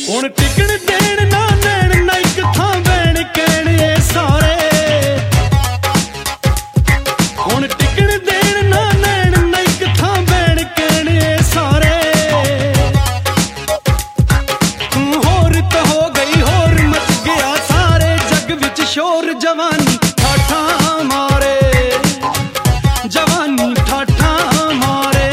हुण टिकण देण ना नैण ना इक थां बैण कैण ये सारे। हुण टिकण देण ना नैण ना इक थां बैण कैण ये सारे। तू होर तो हो गई होर मच गया सारे जग विच शोर। जवानी ठाठा मारे, जवानी ठाठा मारे।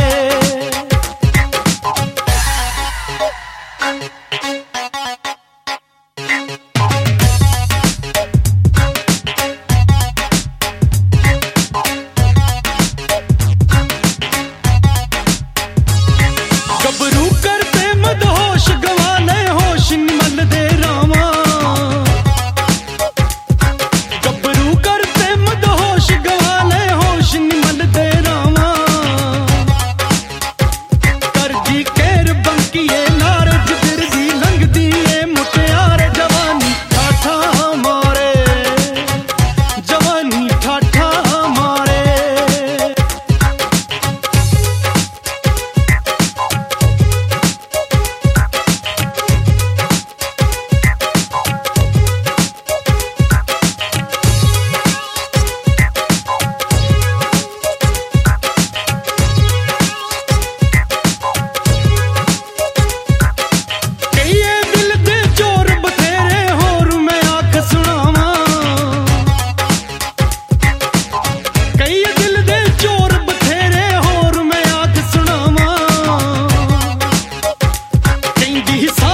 गबरू करते मदहोश गवाले होश निमल दे रावा। गबरू करते मदहोश गवाले होश निमल दे रावा। करदी केर बंकीए नार जिधर दी लंघदी ए मुटियार। जवानी ठाठा मारे, जवानी ठाठा मारे। कईए दिल दे चोर बथेरे होर मैं आख सुनावा। कईए दिल दे चोर बथेरे होर मैं आख सुनावा। कहंदी